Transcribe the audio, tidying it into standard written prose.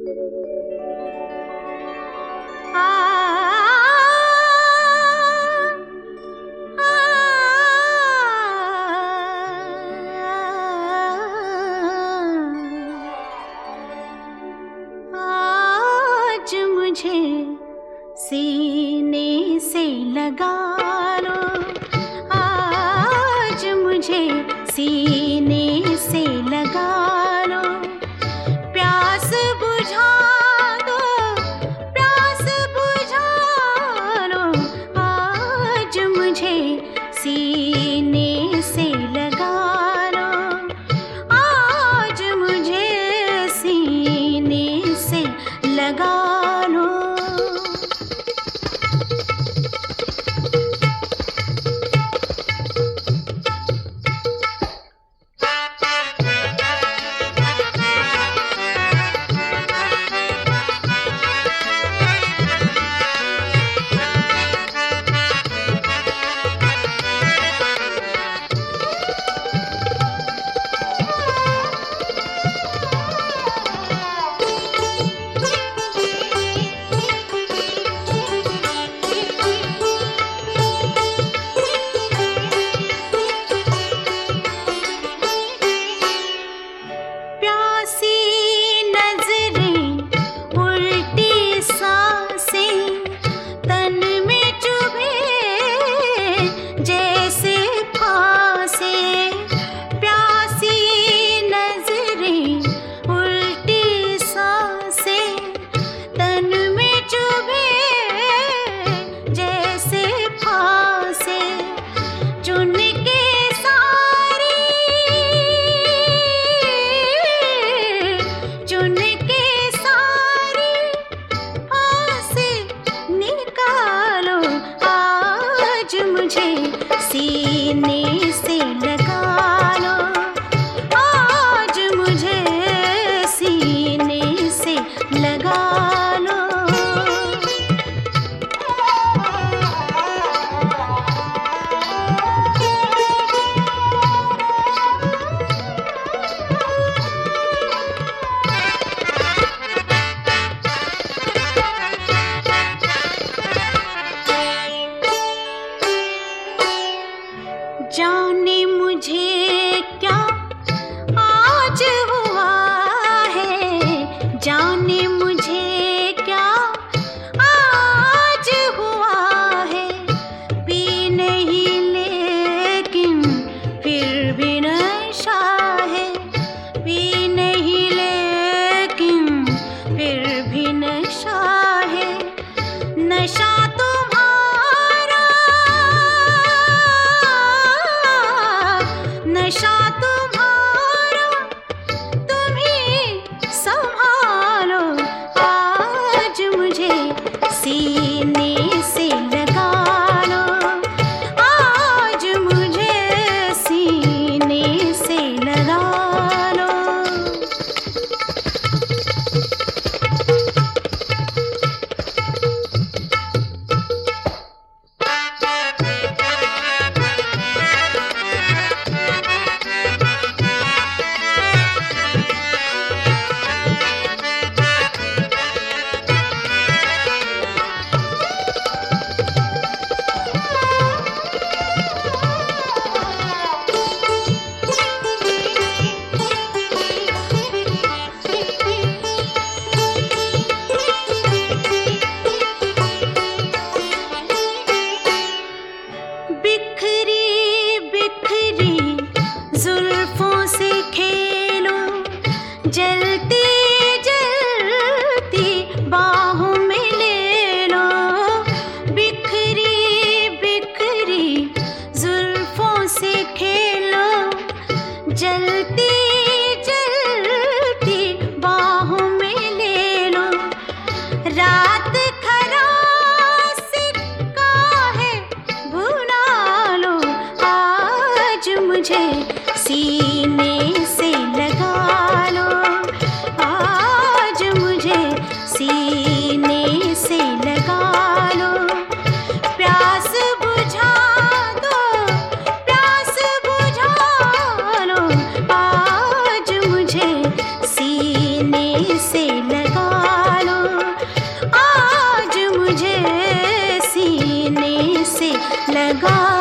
आज मुझे सीने से लगा लो, आज मुझे सीने से लगा लो, प्यास बुझा दो, प्यास बुझा लो, आज मुझे सीने से लगा लो, आज मुझे सीने से लगा लो। सीने से लगा लो, आज मुझे सीने से लगा लो। जाने मुझे क्या आज हुआ है, जाने मुझे क्या आज हुआ है, पी नहीं लेकिन फिर भी नशा है, पी नहीं लेकिन फिर भी नशा है, नशा नशा तुम्हारा तुम ही संभालो, आज मुझे सीने से लगा लो, आज मुझे सीने से लगा लो। जलती जलती बाहों में ले लो, बिखरी बिखरी जुल्फों से खेलो, जलती जलती बाहों में ले लो, रात खरास का है भुला लो, आज मुझे सीने से लगा लो, लगा